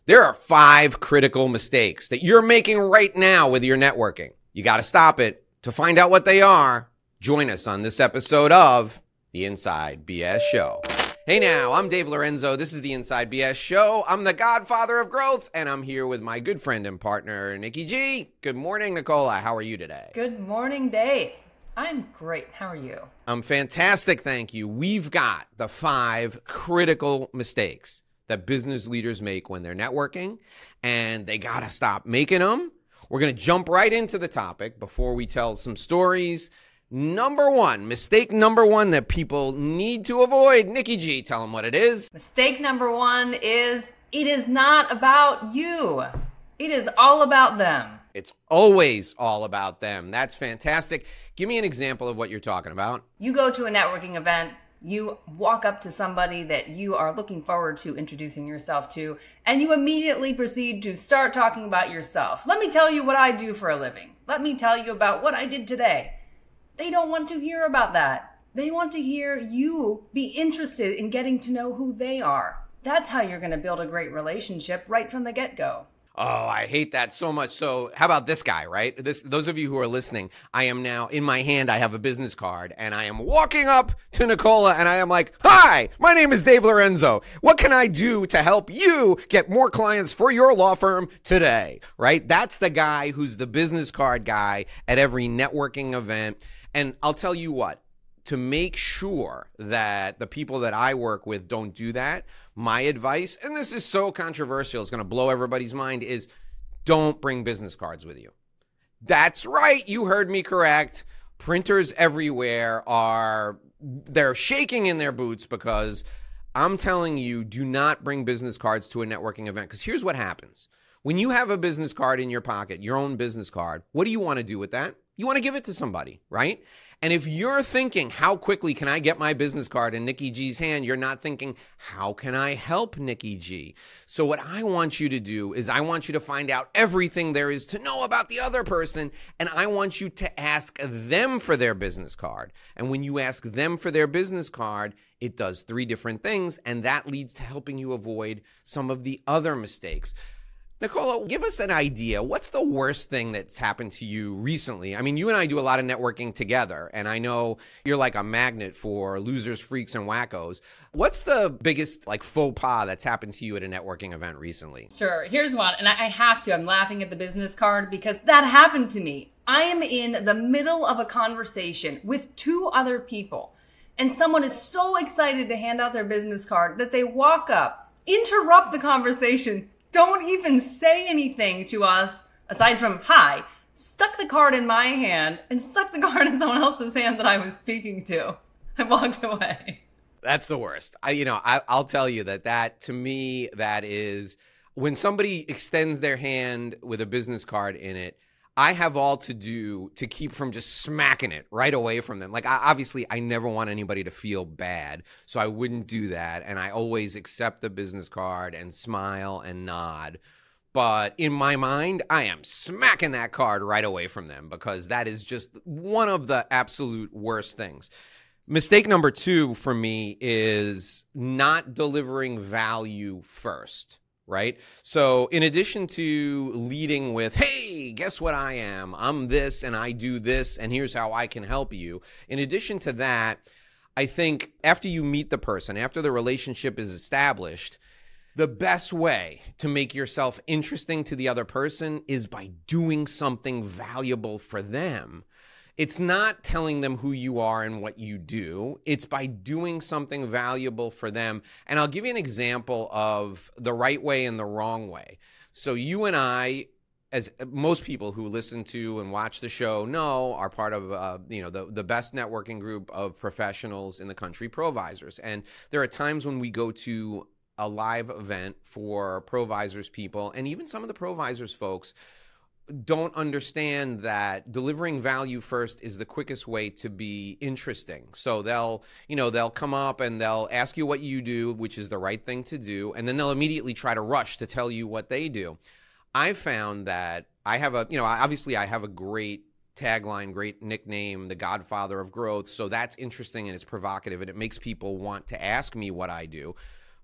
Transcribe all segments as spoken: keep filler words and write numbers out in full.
There are five critical mistakes that you're making right now with your networking. You got to stop it. To find out what they are, join us on this episode of The Inside B S Show. Hey now, I'm Dave Lorenzo. This is The Inside B S Show. I'm the godfather of growth, and I'm here with my good friend and partner, Nikki G. Good morning, Nicola. How are you today? Good morning, Dave. I'm great. How are you? I'm fantastic, thank you. We've got the five critical mistakes that business leaders make when they're networking, and they got to stop making them. We're going to jump right into the topic before we tell some stories. Number one, mistake number one that people need to avoid. Nikki G, tell them what it is. Mistake number one is it is not about you. It is all about them. It's always all about them. That's fantastic. Give me an example of what you're talking about. You go to a networking event. You walk up to somebody that you are looking forward to introducing yourself to, and you immediately proceed to start talking about yourself. Let me tell you what I do for a living. Let me tell you about what I did today. They don't want to hear about that. They want to hear you be interested in getting to know who they are. That's how you're going to build a great relationship right from the get-go. Oh, I hate that so much. So how about this guy, right? This, those of you who are listening, I am now, in my hand, I have a business card, and I am walking up to Nicola, and I am like, hi, my name is Dave Lorenzo. What can I do to help you get more clients for your law firm today, right? That's the guy who's the business card guy at every networking event. And I'll tell you what, to make sure that the people that I work with don't do that, my advice, and this is so controversial, it's going to blow everybody's mind, is don't bring business cards with you. That's right. You heard me correct. Printers everywhere are, they're shaking in their boots because I'm telling you, do not bring business cards to a networking event, because here's what happens. When you have a business card in your pocket, your own business card, what do you want to do with that? You want to give it to somebody, right? And if you're thinking, how quickly can I get my business card in Nikki G's hand? You're not thinking, how can I help Nikki G? So what I want you to do is I want you to find out everything there is to know about the other person, and I want you to ask them for their business card. And when you ask them for their business card, it does three different things, and that leads to helping you avoid some of the other mistakes. Nicola, give us an idea. What's the worst thing that's happened to you recently? I mean, you and I do a lot of networking together, and I know you're like a magnet for losers, freaks, and wackos. What's the biggest like faux pas that's happened to you at a networking event recently? Sure. Here's one, and I have to. I'm laughing at the business card because that happened to me. I am in the middle of a conversation with two other people, and someone is so excited to hand out their business card that they walk up, interrupt the conversation, don't even say anything to us aside from hi, stuck the card in my hand and stuck the card in someone else's hand that I was speaking to. I walked away. That's the worst. I, you know, I, I'll tell you that that to me, that is when somebody extends their hand with a business card in it, I have all to do to keep from just smacking it right away from them. Like, I, obviously, I never want anybody to feel bad, so I wouldn't do that. And I always accept the business card and smile and nod. But in my mind, I am smacking that card right away from them because that is just one of the absolute worst things. Mistake number two for me is not delivering value first. Right? So in addition to leading with, hey, guess what I am? I'm this and I do this and here's how I can help you. In addition to that, I think after you meet the person, after the relationship is established, the best way to make yourself interesting to the other person is by doing something valuable for them. It's not telling them who you are and what you do. It's by doing something valuable for them. And I'll give you an example of the right way and the wrong way. So you and I, as most people who listen to and watch the show know, are part of uh, you know the, the best networking group of professionals in the country, Provisors. And there are times when we go to a live event for Provisors people, and even some of the Provisors folks don't understand that delivering value first is the quickest way to be interesting. So they'll, you know, they'll come up and they'll ask you what you do, which is the right thing to do, and then they'll immediately try to rush to tell you what they do. I've found that I have a, you know, obviously I have a great tagline, great nickname, the Godfather of Growth. So that's interesting and it's provocative and it makes people want to ask me what I do.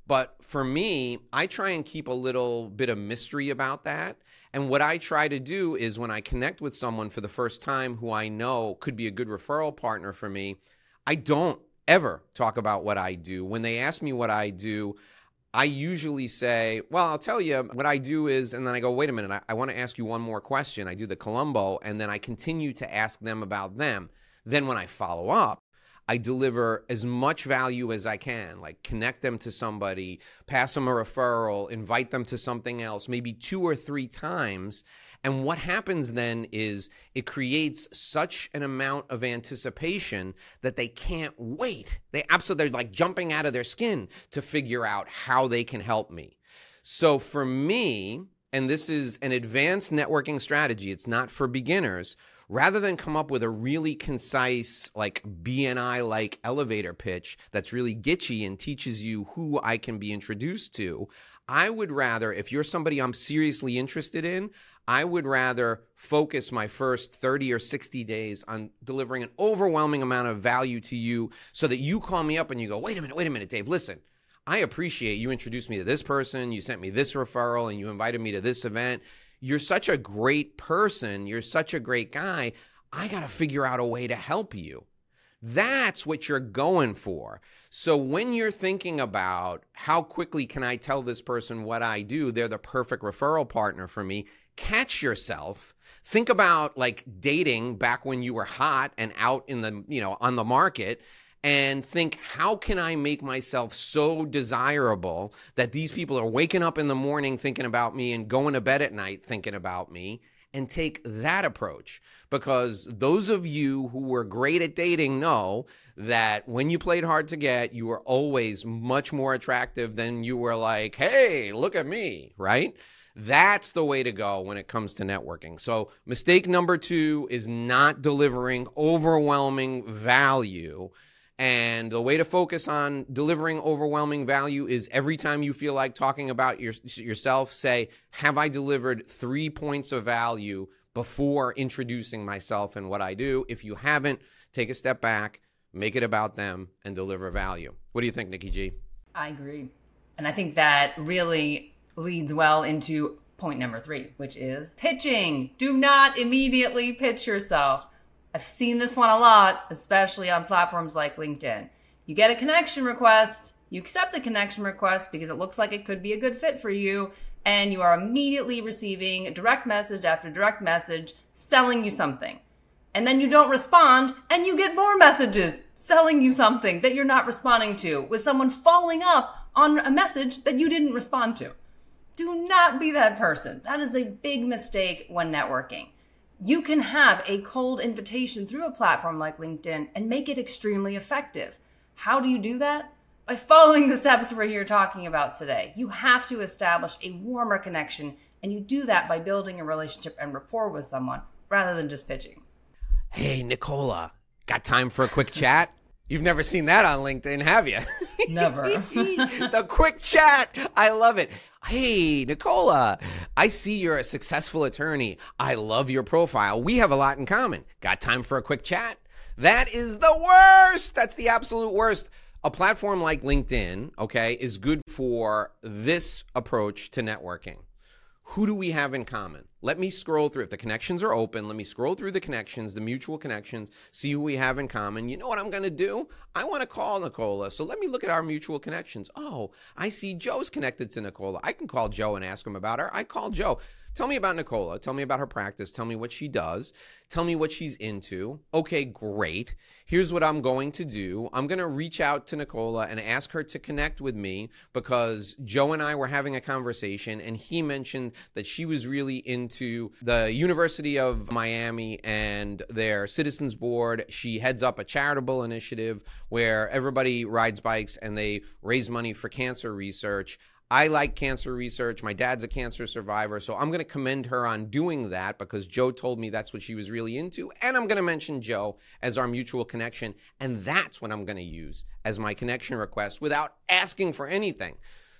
But for me, I try and keep a little bit of mystery about that. And what I try to do is when I connect with someone for the first time who I know could be a good referral partner for me, I don't ever talk about what I do. When they ask me what I do, I usually say, well, I'll tell you what I do is, and then I go, wait a minute, I, I want to ask you one more question. I do the Columbo, and then I continue to ask them about them. Then when I follow up, I deliver as much value as I can, like connect them to somebody, pass them a referral, invite them to something else, maybe two or three times. And what happens then is it creates such an amount of anticipation that they can't wait. They absolutely, they're like jumping out of their skin to figure out how they can help me. So for me, and this is an advanced networking strategy, it's not for beginners, rather than come up with a really concise, like B N I-like elevator pitch that's really gitchy and teaches you who I can be introduced to, I would rather, if you're somebody I'm seriously interested in, I would rather focus my first thirty or sixty days on delivering an overwhelming amount of value to you so that you call me up and you go, wait a minute, wait a minute, Dave, listen, I appreciate you introduced me to this person, you sent me this referral, and you invited me to this event. You're such a great person. You're such a great guy. I got to figure out a way to help you. That's what you're going for. So when you're thinking about how quickly can I tell this person what I do, they're the perfect referral partner for me, catch yourself. Think about like dating back when you were hot and out in the, you know, on the market, and think, how can I make myself so desirable that these people are waking up in the morning thinking about me and going to bed at night thinking about me, and take that approach. Because those of you who were great at dating know that when you played hard to get, you were always much more attractive than you were like, hey, look at me, right? That's the way to go when it comes to networking. So mistake number two is not delivering overwhelming value. And the way to focus on delivering overwhelming value is every time you feel like talking about your, yourself, say, have I delivered three points of value before introducing myself and what I do? If you haven't, take a step back, make it about them, and deliver value. What do you think, Nikki G? I agree. And I think that really leads well into point number three, which is pitching. Do not immediately pitch yourself. I've seen this one a lot, especially on platforms like LinkedIn. You get a connection request, you accept the connection request because it looks like it could be a good fit for you, and you are immediately receiving direct message after direct message selling you something. And then you don't respond, and you get more messages selling you something that you're not responding to, with someone following up on a message that you didn't respond to. Do not be that person. That is a big mistake when networking. You can have a cold invitation through a platform like LinkedIn and make it extremely effective. How do you do that? By following the steps we're here talking about today. You have to establish a warmer connection, and you do that by building a relationship and rapport with someone rather than just pitching. Hey, Nicola, got time for a quick chat? You've never seen that on LinkedIn, have you? Never. The quick chat. I love it. Hey, Nicola, I see you're a successful attorney. I love your profile. We have a lot in common. Got time for a quick chat? That is the worst. That's the absolute worst. A platform like LinkedIn, okay, is good for this approach to networking. Who do we have in common? Let me scroll through. If the connections are open, let me scroll through the connections, the mutual connections, see who we have in common. You know what I'm going to do? I want to call Nicola. So let me look at our mutual connections. Oh, I see Joe's connected to Nicola. I can call Joe and ask him about her. I call Joe. Tell me about Nicola. Tell me about her practice. Tell me what she does. Tell me what she's into. Okay, great. Here's what I'm going to do. I'm going to reach out to Nicola and ask her to connect with me because Joe and I were having a conversation and he mentioned that she was really into the University of Miami and their Citizens Board. She heads up a charitable initiative where everybody rides bikes and they raise money for cancer research. I like cancer research. My dad's a cancer survivor, so I'm going to commend her on doing that because Joe told me that's what she was really into, and I'm going to mention Joe as our mutual connection, and that's what I'm going to use as my connection request without asking for anything.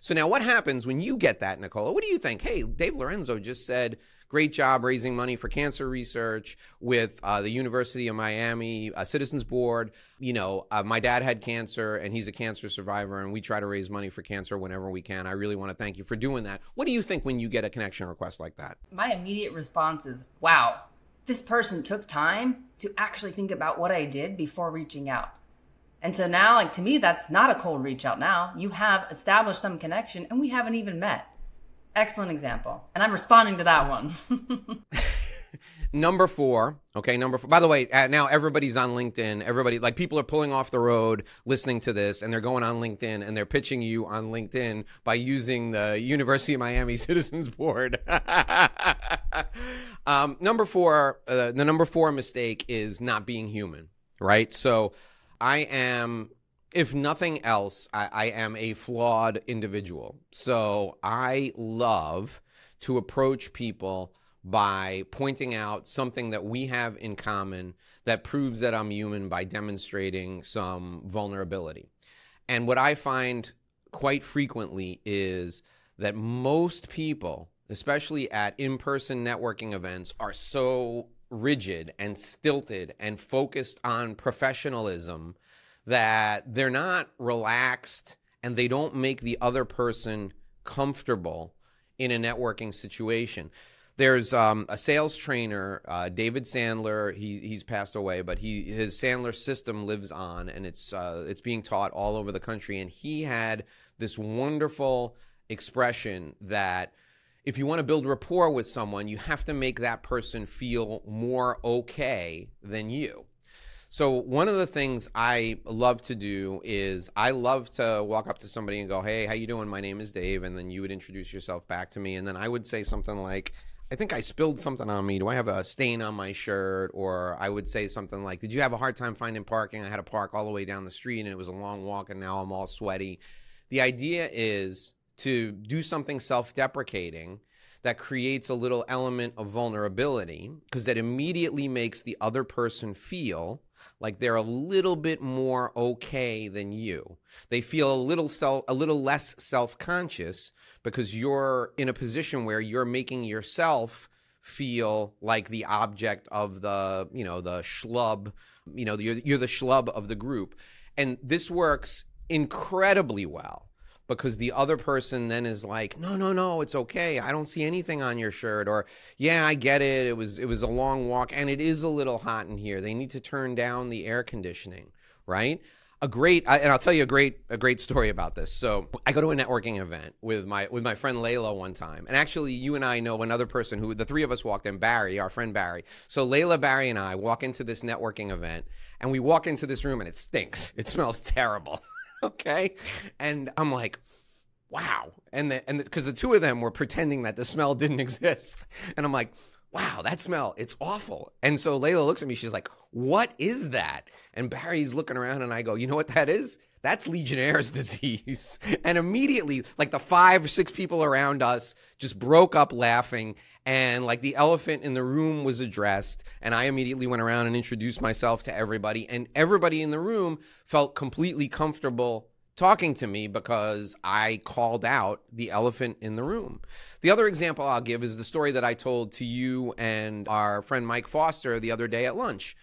So now what happens when you get that, Nicola? What do you think? Hey, Dave Lorenzo just said, great job raising money for cancer research with uh, the University of Miami uh, Citizens Board. You know, uh, my dad had cancer and he's a cancer survivor, and we try to raise money for cancer whenever we can. I really want to thank you for doing that. What do you think when you get a connection request like that? My immediate response is, wow, this person took time to actually think about what I did before reaching out. And so now, like, to me, that's not a cold reach out now. You have established some connection and we haven't even met. Excellent example. And I'm responding to that one. Number four. Okay, number four. By the way, uh, now everybody's on LinkedIn. Everybody, like, people are pulling off the road listening to this, and they're going on LinkedIn and they're pitching you on LinkedIn by using the University of Miami Citizens Board. um, number four, uh, the number four mistake is not being human, right? So I am, if nothing else, I, I am a flawed individual. So I love to approach people by pointing out something that we have in common that proves that I'm human by demonstrating some vulnerability. And what I find quite frequently is that most people, especially at in-person networking events, are so rigid and stilted and focused on professionalism that they're not relaxed and they don't make the other person comfortable in a networking situation. There's um, a sales trainer, uh, David Sandler. He he's passed away, but he his Sandler system lives on, and it's uh, it's being taught all over the country. And he had this wonderful expression that if you want to build rapport with someone, you have to make that person feel more okay than you. So one of the things I love to do is I love to walk up to somebody and go, hey, how you doing? My name is Dave. And then you would introduce yourself back to me. And then I would say something like, I think I spilled something on me. Do I have a stain on my shirt? Or I would say something like, did you have a hard time finding parking? I had to park all the way down the street and it was a long walk and now I'm all sweaty. The idea is to do something self-deprecating that creates a little element of vulnerability, because that immediately makes the other person feel like they're a little bit more okay than you. They feel a little self, a little less self-conscious because you're in a position where you're making yourself feel like the object of the, you know, the schlub, you know, you're, you're the schlub of the group. And this works incredibly well, because the other person then is like, no, no, no, it's okay. I don't see anything on your shirt. Or, yeah, I get it. It was it was a long walk and it is a little hot in here. They need to turn down the air conditioning, right? A great, and I'll tell you a great a great story about this. So I go to a networking event with my with my friend Layla one time. And actually, you and I know another person who, the three of us walked in, Barry, our friend Barry. So Layla, Barry, and I walk into this networking event, and we walk into this room and it stinks. It smells terrible. Okay. And I'm like, wow. And the, and because the, the two of them were pretending that the smell didn't exist. And I'm like, wow, that smell, it's awful. And so Layla looks at me. She's like, what is that? And Barry's looking around and I go, you know what that is? That's Legionnaire's disease. And immediately, like the five or six people around us just broke up laughing. And like the elephant in the room was addressed. And I immediately went around and introduced myself to everybody. And everybody in the room felt completely comfortable talking to me because I called out the elephant in the room. The other example I'll give is the story that I told to you and our friend Mike Foster the other day at lunch.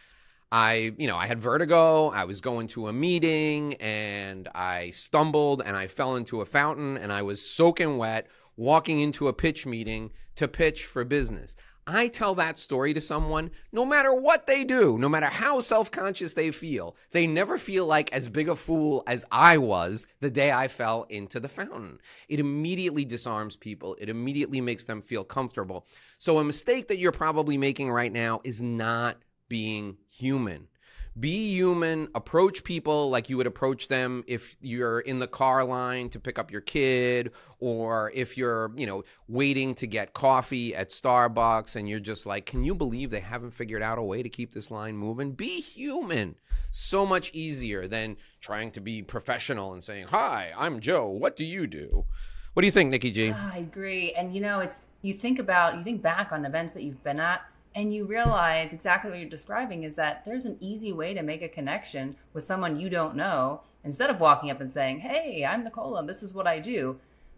I, you know, I had vertigo. I was going to a meeting and I stumbled and I fell into a fountain and I was soaking wet walking into a pitch meeting to pitch for business. I tell that story to someone, no matter what they do, no matter how self-conscious they feel, they never feel like as big a fool as I was the day I fell into the fountain. It immediately disarms people. It immediately makes them feel comfortable. So a mistake that you're probably making right now is not being human. Be human, approach people like you would approach them if you're in the car line to pick up your kid, or if you're, you know, waiting to get coffee at Starbucks and you're just like, can you believe they haven't figured out a way to keep this line moving? Be human. So much easier than trying to be professional and saying, hi, I'm Joe. What do you do? What do you think, Nikki G? I agree. And you know, it's, you think about, you think back on events that you've been at, and you realize exactly what you're describing is that there's an easy way to make a connection with someone you don't know. Instead of walking up and saying, hey, I'm Nicola, this is what I do.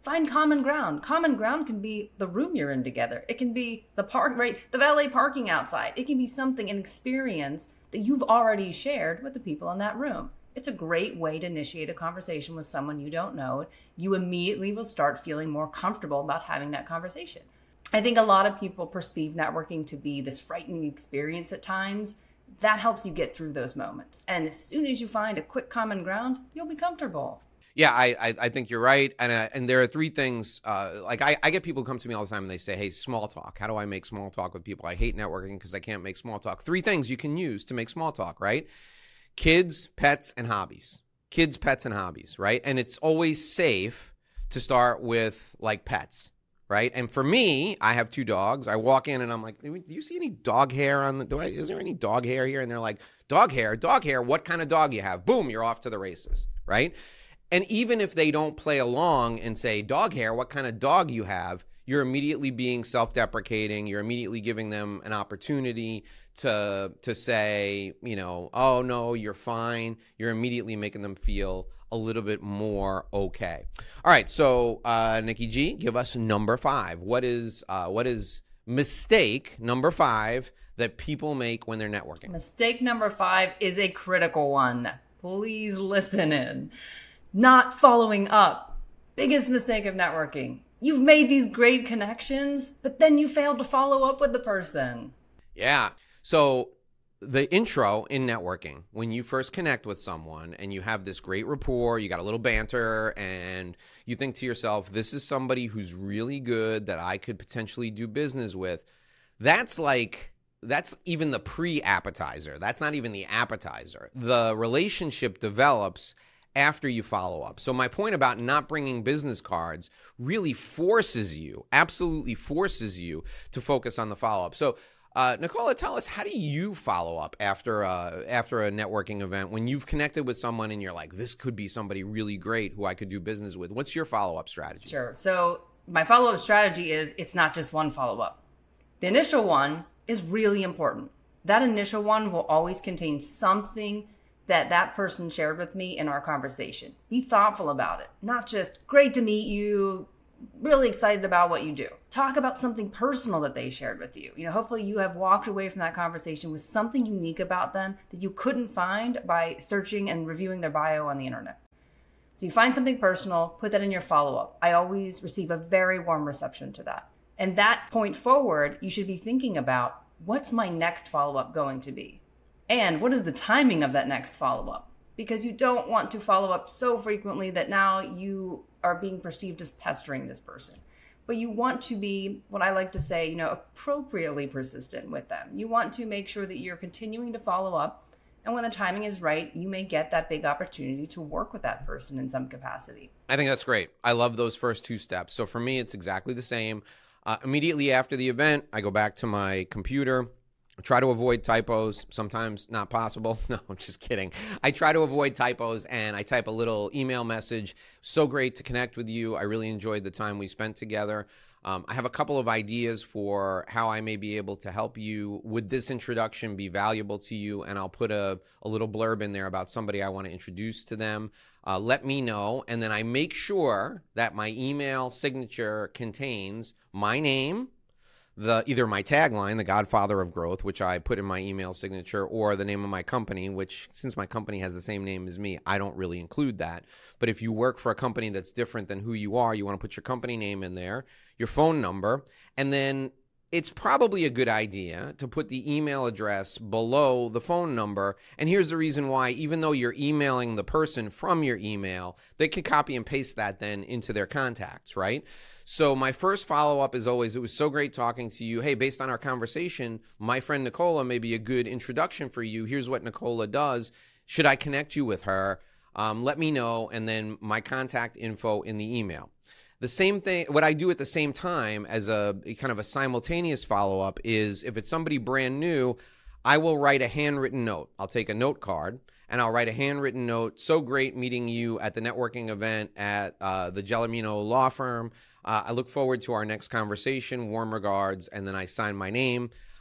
Find common ground. Common ground can be the room you're in together. It can be the park, right? The valet parking outside. It can be something, an experience that you've already shared with the people in that room. It's a great way to initiate a conversation with someone you don't know. You immediately will start feeling more comfortable about having that conversation. I think a lot of people perceive networking to be this frightening experience at times. That helps you get through those moments. And as soon as you find a quick common ground, you'll be comfortable. Yeah, I I, I think you're right. And uh, and there are three things, uh, like I, I get people who come to me all the time and they say, hey, small talk. How do I make small talk with people? I hate networking because I can't make small talk. Three things you can use to make small talk, right? Kids, pets, and hobbies. Kids, pets, and hobbies, right? And it's always safe to start with like pets, right? And for me, I have two dogs. I walk in and I'm like, do you see any dog hair on the, do I, is there any dog hair here? And they're like, dog hair, dog hair, what kind of dog you have? Boom, you're off to the races, right? And even if they don't play along and say, dog hair, what kind of dog you have, you're immediately being self-deprecating. You're immediately giving them an opportunity to to say, you know, oh, no, you're fine. You're immediately making them feel a little bit more okay. All right, so uh, Nikki G, give us number five. What is uh, what is mistake number five that people make when they're networking? Mistake number five is a critical one. Please listen in. Not following up. Biggest mistake of networking. You've made these great connections, but then you failed to follow up with the person. Yeah. So the intro in networking, when you first connect with someone and you have this great rapport, you got a little banter, and you think to yourself, this is somebody who's really good that I could potentially do business with. That's like, that's even the pre-appetizer. That's not even the appetizer. The relationship develops after you follow up. So my point about not bringing business cards really forces you, absolutely forces you to focus on the follow-up. So uh, Nicola, tell us, how do you follow up after uh, after a networking event when you've connected with someone and you're like, this could be somebody really great who I could do business with? What's your follow-up strategy? Sure. So my follow-up strategy is it's not just one follow-up. The initial one is really important. That initial one will always contain something that that person shared with me in our conversation. Be thoughtful about it. Not just, great to meet you, really excited about what you do. Talk about something personal that they shared with you. You know, hopefully you have walked away from that conversation with something unique about them that you couldn't find by searching and reviewing their bio on the internet. So you find something personal, put that in your follow-up. I always receive a very warm reception to that. And that point forward, you should be thinking about, what's my next follow-up going to be? And what is the timing of that next follow-up? Because you don't want to follow up so frequently that now you are being perceived as pestering this person. But you want to be, what I like to say, you know, appropriately persistent with them. You want to make sure that you're continuing to follow up. And when the timing is right, you may get that big opportunity to work with that person in some capacity. I think that's great. I love those first two steps. So for me, it's exactly the same. Uh, immediately after the event, I go back to my computer. Try to avoid typos, sometimes not possible. No, I'm just kidding. I try to avoid typos and I type a little email message. So great to connect with you. I really enjoyed the time we spent together. Um, I have a couple of ideas for how I may be able to help you. Would this introduction be valuable to you? And I'll put a, a little blurb in there about somebody I want to introduce to them. Uh, let me know. And then I make sure that my email signature contains my name, the either my tagline, the Godfather of Growth, which I put in my email signature, or the name of my company, which since my company has the same name as me, I don't really include that. But if you work for a company that's different than who you are, you want to put your company name in there, your phone number, and then it's probably a good idea to put the email address below the phone number. And here's the reason why. Even though you're emailing the person from your email, they can copy and paste that then into their contacts, right? So my first follow-up is always, it was so great talking to you. Hey, based on our conversation, my friend Nicola may be a good introduction for you. Here's what Nicola does. Should I connect you with her? Um, let me know, and then my contact info in the email. The same thing, what I do at the same time as a kind of a simultaneous follow-up is if it's somebody brand new, I will write a handwritten note. I'll take a note card and I'll write a handwritten note. So great meeting you at the networking event at uh, the Gelomino Law Firm. Uh, I look forward to our next conversation. Warm regards. And then I sign my name.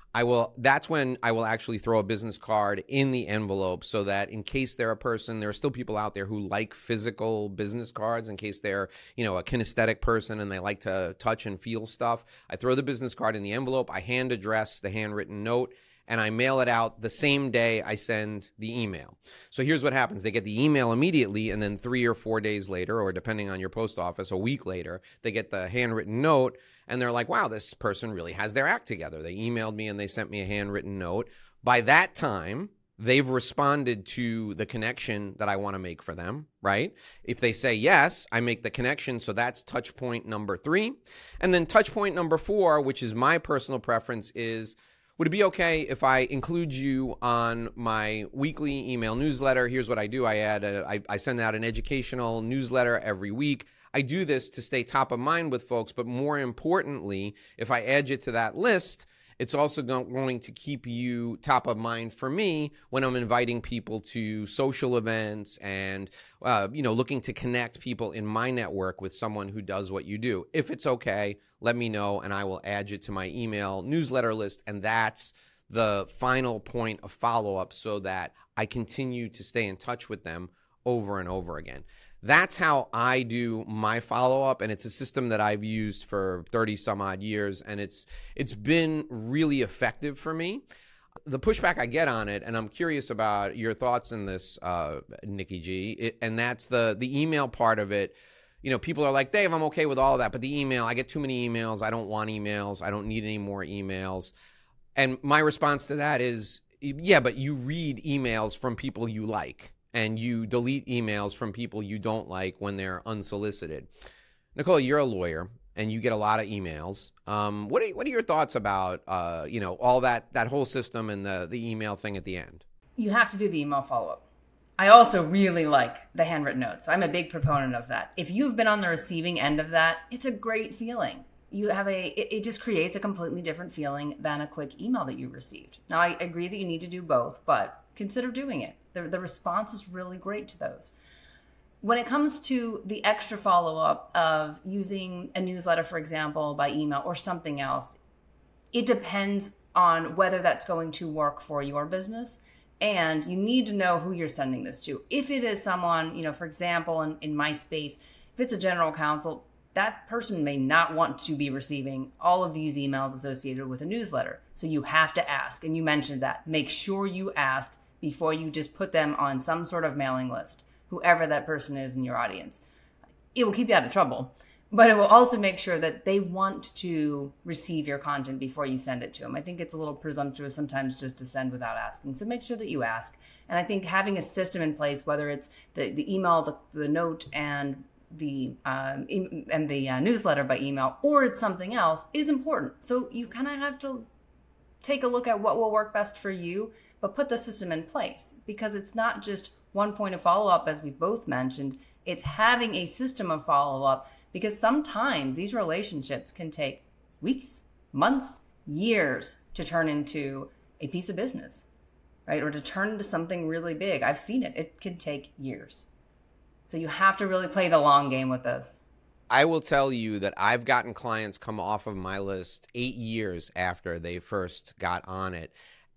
I will, that's when I will actually throw a business card in the envelope so that in case they're a person, there are still people out there who like physical business cards in case they're, you know, a kinesthetic person and they like to touch and feel stuff. I throw the business card in the envelope, I hand address the handwritten note, and I mail it out the same day I send the email. So here's what happens. They get the email immediately, and then three or four days later, or depending on your post office, a week later, they get the handwritten note, and they're like, wow, this person really has their act together. They emailed me and they sent me a handwritten note. By that time, they've responded to the connection that I want to make for them, right? If they say yes, I make the connection, so that's touch point number three. And then touch point number four, which is my personal preference, is would it be okay if I include you on my weekly email newsletter? Here's what I do. I add a, I, I send out an educational newsletter every week. I do this to stay top of mind with folks, but more importantly, if I add you to that list, it's also going to keep you top of mind for me when I'm inviting people to social events and, uh, you know, looking to connect people in my network with someone who does what you do. If it's okay, let me know and I will add you to my email newsletter list. And that's the final point of follow-up so that I continue to stay in touch with them over and over again. That's how I do my follow-up, and it's a system that I've used for thirty some odd years, and it's it's been really effective for me. The pushback I get on it, and I'm curious about your thoughts in this, uh, Nikki G, it, and that's the the email part of it. You know, people are like, Dave, I'm okay with all that, but the email, I get too many emails. I don't want emails. I don't need any more emails. And my response to that is, yeah, but you read emails from people you like. And you delete emails from people you don't like when they're unsolicited. Nicole, you're a lawyer and you get a lot of emails. Um, what are what are your thoughts about uh, you know, all that that whole system and the the email thing at the end? You have to do the email follow-up. I also really like the handwritten notes. I'm a big proponent of that. If you've been on the receiving end of that, it's a great feeling. You have a it, it just creates a completely different feeling than a quick email that you received. Now, I agree that you need to do both, but consider doing it. The, the response is really great to those. When it comes to the extra follow-up of using a newsletter, for example, by email or something else, it depends on whether that's going to work for your business. And you need to know who you're sending this to. If it is someone, you know, for example, in, in my space, if it's a general counsel, that person may not want to be receiving all of these emails associated with a newsletter. So you have to ask. And you mentioned that. Make sure you ask before you just put them on some sort of mailing list, whoever that person is in your audience. It will keep you out of trouble, but it will also make sure that they want to receive your content before you send it to them. I think it's a little presumptuous sometimes just to send without asking. So make sure that you ask. And I think having a system in place, whether it's the, the email, the, the note, and the um, e- and the uh, newsletter by email, or it's something else, is important. So you kind of have to take a look at what will work best for you, but put the system in place, because it's not just one point of follow-up, as we both mentioned. It's having a system of follow-up, because sometimes these relationships can take weeks, months, years to turn into a piece of business, right? Or to turn into something really big. I've seen it. It can take years. So you have to really play the long game with this. I will tell you that I've gotten clients come off of my list eight years after they first got on it.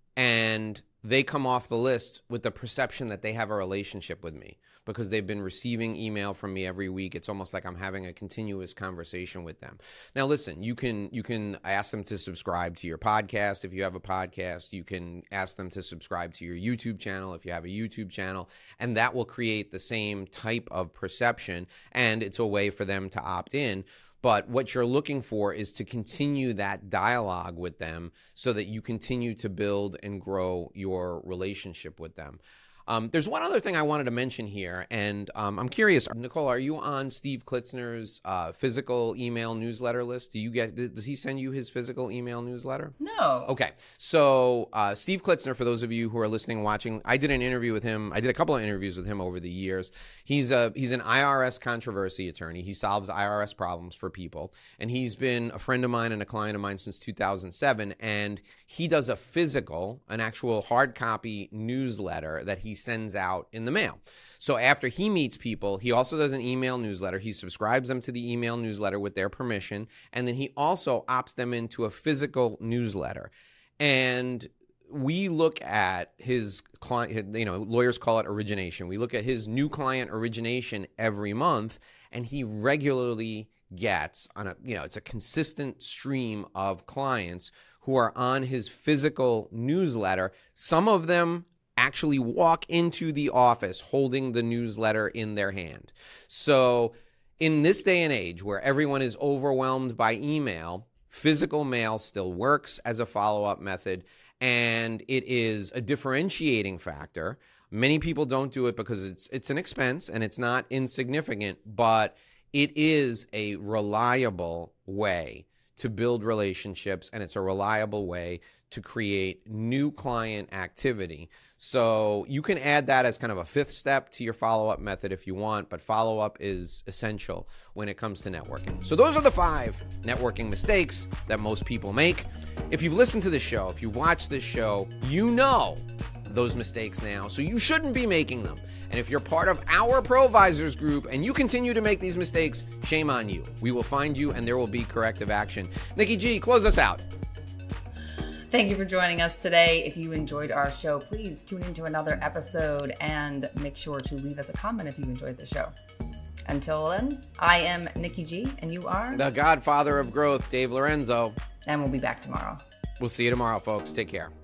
And they come off the list with the perception that they have a relationship with me because they've been receiving email from me every week. It's almost like I'm having a continuous conversation with them. Now, listen, you can you can ask them to subscribe to your podcast if you have a podcast. You can ask them to subscribe to your YouTube channel if you have a YouTube channel, and that will create the same type of perception, and it's a way for them to opt in. But what you're looking for is to continue that dialogue with them so that you continue to build and grow your relationship with them. Um, there's one other thing I wanted to mention here, and um, I'm curious, Nicole, are you on Steve Klitzner's uh, physical email newsletter list? Do you get? Does he send you his physical email newsletter? No. Okay, so uh, Steve Klitzner, for those of you who are listening and watching, I did an interview with him. I did a couple of interviews with him over the years. He's a he's an I R S controversy attorney. He solves I R S problems for people, and he's been a friend of mine and a client of mine since two thousand seven. And he does a physical, an actual hard copy newsletter that he sends out in the mail. So after he meets people, he also does an email newsletter. He subscribes them to the email newsletter with their permission, and then he also opts them into a physical newsletter. And we look at his client, you know, lawyers call it origination. We look at his new client origination every month, and he regularly gets on a, you know, it's a consistent stream of clients who are on his physical newsletter. Some of them actually walk into the office holding the newsletter in their hand. So in this day and age where everyone is overwhelmed by email, physical mail still works as a follow-up method, and it is a differentiating factor. Many people don't do it because it's it's an expense and it's not insignificant, but it is a reliable way to build relationships, and it's a reliable way to create new client activity. So you can add that as kind of a fifth step to your follow-up method if you want, but follow-up is essential when it comes to networking. So those are the five networking mistakes that most people make. If you've listened to this show, if you've watched this show, you know those mistakes now, so you shouldn't be making them. And if you're part of our Provisors group and you continue to make these mistakes, shame on you. We will find you and there will be corrective action. Nikki G, close us out. Thank you for joining us today. If you enjoyed our show, please tune into another episode and make sure to leave us a comment if you enjoyed the show. Until then, I am Nikki G, and you are? The Godfather of Growth, Dave Lorenzo. And we'll be back tomorrow. We'll see you tomorrow, folks. Take care.